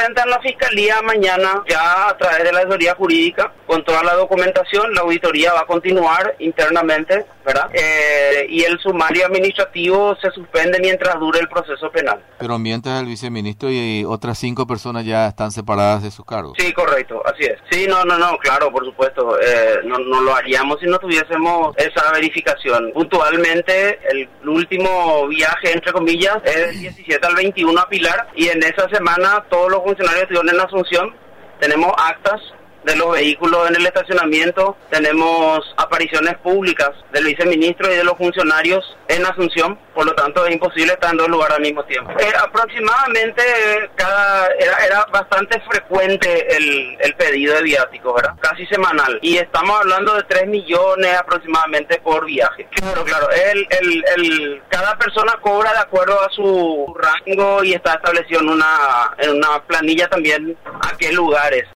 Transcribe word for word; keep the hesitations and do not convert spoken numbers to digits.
presentan a la Fiscalía mañana, ya a través de la asesoría jurídica, con toda la documentación. La auditoría va a continuar internamente, ¿verdad? Eh, y el sumario administrativo se suspende mientras dure el proceso penal. Pero mientras el viceministro y otras cinco personas ya están separadas de sus cargos. Sí, correcto, así es. Sí, no, no, no, claro, por supuesto. Eh, no, no lo haríamos si no tuviésemos esa verificación. Puntualmente, el último viaje, entre comillas, es del diecisiete al veintiuno a Pilar, y en esa semana todos los funcionarios estuvieron en Asunción. Tenemos actas de los vehículos en el estacionamiento, tenemos apariciones públicas del viceministro y de los funcionarios en Asunción, por lo tanto es imposible estar en dos lugares al mismo tiempo. Eh, aproximadamente cada era, era bastante frecuente el, el pedido de viáticos, ¿verdad? Casi semanal, y estamos hablando de tres millones aproximadamente por viaje. Claro, claro, el, el, el, cada persona cobra de acuerdo a su rango y está establecido en una, en una planilla también a qué lugares.